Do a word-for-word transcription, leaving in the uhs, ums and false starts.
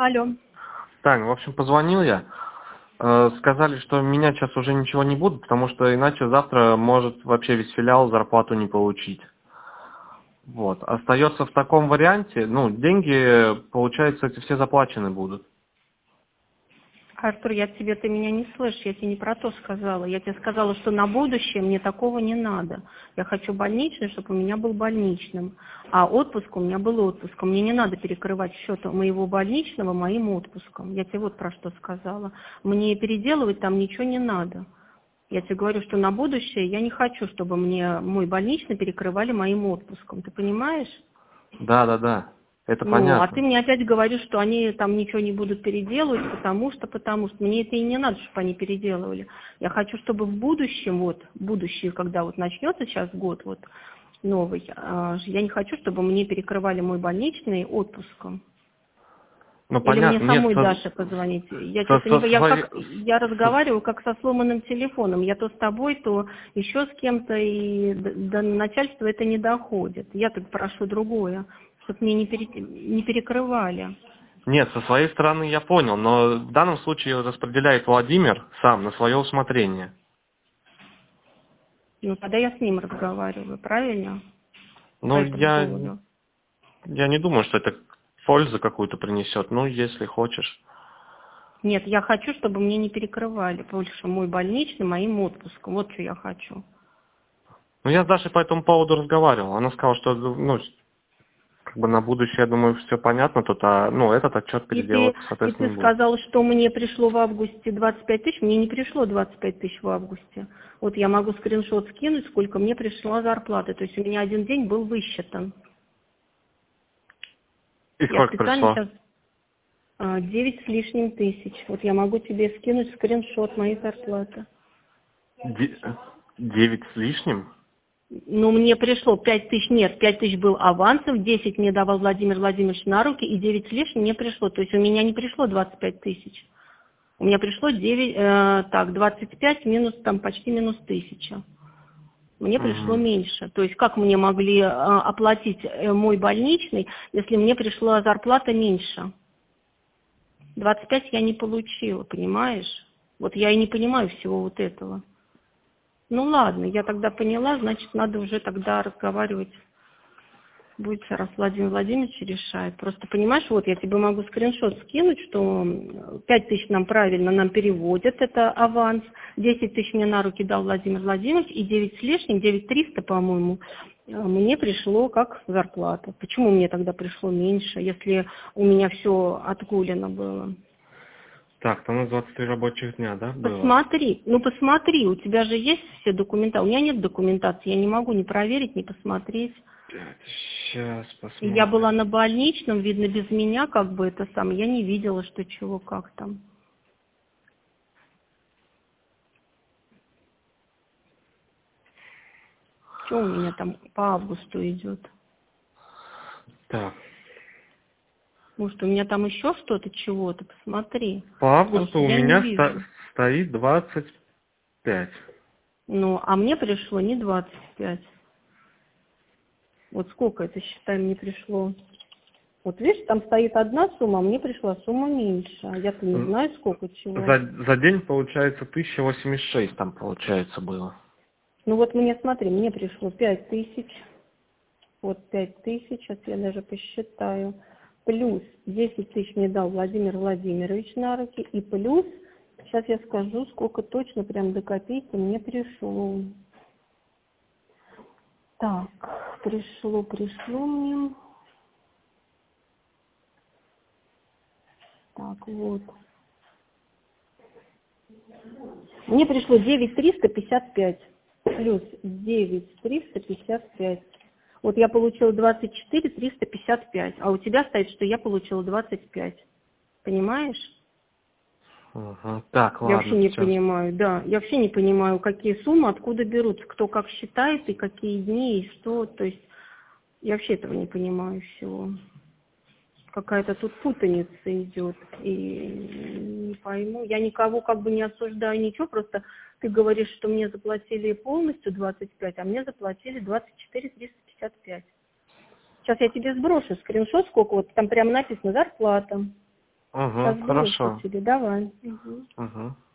Алло. Таня, в общем, позвонил я. Э, Сказали, что менять сейчас уже ничего не будут, потому что иначе завтра может вообще весь филиал зарплату не получить. Вот. Остается в таком варианте, ну, деньги, получается, эти все заплачены будут. Артур, я тебе, ты меня не слышишь, я тебе не про то сказала. Я тебе сказала, что на будущее мне такого не надо. Я хочу больничный, чтобы у меня был больничным. А отпуск у меня был отпуском. Мне не надо перекрывать счет моего больничного моим отпуском. Я тебе вот про что сказала. Мне переделывать там ничего не надо. Я тебе говорю, что на будущее я не хочу, чтобы мне мой больничный перекрывали моим отпуском. Ты понимаешь? Да, да, да. Это Ну, а ты понятно. мне опять говоришь, что они там ничего не будут переделывать, потому что, потому что. Мне это и не надо, чтобы они переделывали. Я хочу, чтобы в будущем, вот, будущее, когда вот начнется сейчас год, вот, новый, а, я не хочу, чтобы мне перекрывали мой больничный отпуском. Ну, Или мне понятно. Нет, самой со, Даше позвонить. Я со, что-то со не... Я, своей... как, я со- разговариваю как со сломанным телефоном. Я то с тобой, то еще с кем-то, и до, до начальства это не доходит. Я тут прошу другое, чтобы мне не, пере, не перекрывали. Нет, со своей стороны я понял, но в данном случае распределяет Владимир сам на свое усмотрение. Ну, тогда я с ним разговариваю, правильно? По Ну, этому я, поводу. я не думаю, что это пользу какую-то принесет. Ну, если хочешь. Нет, я хочу, чтобы мне не перекрывали больше мой больничный моим отпуском. Вот что я хочу. Ну, я с Дашей по этому поводу разговаривал. Она сказала, что, ну, как бы на будущее, я думаю, все понятно тут, а, ну, этот отчет И ты, переделываться, и соответственно, ты не будет. сказал, что мне пришло в августе двадцать пять тысяч. Мне не пришло двадцать пять тысяч в августе. Вот я могу скриншот скинуть, сколько мне пришла зарплата. То есть у меня один день был высчитан. И Я сколько специально пришло? сейчас девять с лишним тысяч. Вот я могу тебе скинуть скриншот моей зарплаты. Де- Девять с лишним? Ну, мне пришло пять тысяч, нет, пять тысяч был авансом, десять мне давал Владимир Владимирович на руки, и девять с лишним мне пришло. То есть у меня не пришло двадцать пять тысяч. У меня пришло девять, э, так, двадцать пять минус, там, почти минус тысяча. Мне пришло Угу. меньше. То есть как мне могли э, оплатить э, мой больничный, если мне пришла зарплата меньше? двадцать пять я не получила, понимаешь? Вот я и не понимаю всего вот этого. Ну ладно, я тогда поняла, значит, надо уже тогда разговаривать. Будет, раз Владимир Владимирович решает. Просто понимаешь, вот я тебе могу скриншот скинуть, что пять тысяч нам правильно нам переводят, это аванс, десять тысяч мне на руки дал Владимир Владимирович, и девять с лишним, девять триста, по-моему, мне пришло как зарплата. Почему мне тогда пришло меньше, если у меня все отгулено было? Так, там у нас двадцать три рабочих дня, да, было? Посмотри, ну посмотри, у тебя же есть все документы, у меня нет документации, я не могу ни проверить, ни посмотреть. Сейчас И я была посмотрим. на больничном, видно, без меня, как бы это самое, я не видела, что чего, как там. Что у меня там по августу идет? Так, Может, у меня там еще что-то, чего-то, посмотри. по Потому августу что у я не меня ста- вижу. стоит двадцать пять. Ну, а мне пришло не двадцать пять. Вот сколько это, считай, мне пришло? Вот видишь, там стоит одна сумма, а мне пришла сумма меньше. А я-то не За, знаю, сколько чего. за день, получается, тысяча восемьдесят шесть там, получается, было. Ну вот мне, смотри, мне пришло пять тысяч. Вот пять тысяч, сейчас я даже посчитаю. Плюс десять тысяч мне дал Владимир Владимирович на руки. И плюс, сейчас я скажу, сколько точно, прям до копейки мне пришло. Так, пришло, пришло мне. Так, вот. Мне пришло девять триста пятьдесят пять. Плюс девять триста пятьдесят пять. Вот я получила двадцать четыре триста пятьдесят пять. А у тебя стоит, что я получила двадцать пять. Понимаешь? Угу. Так, Я вообще ладно, не все. понимаю, да. Я вообще не понимаю, какие суммы, откуда берутся, кто как считает, и какие дни, и что. То есть я вообще этого не понимаю всего. Какая-то тут путаница идет. И не пойму. Я никого как бы не осуждаю, ничего. Просто ты говоришь, что мне заплатили полностью двадцать пять, а мне заплатили двадцать четыре триста пятьдесят пять. Сейчас я тебе сброшу скриншот, сколько вот там прям написано зарплата. Угу, Сейчас хорошо. тебе, давай. Угу. Угу.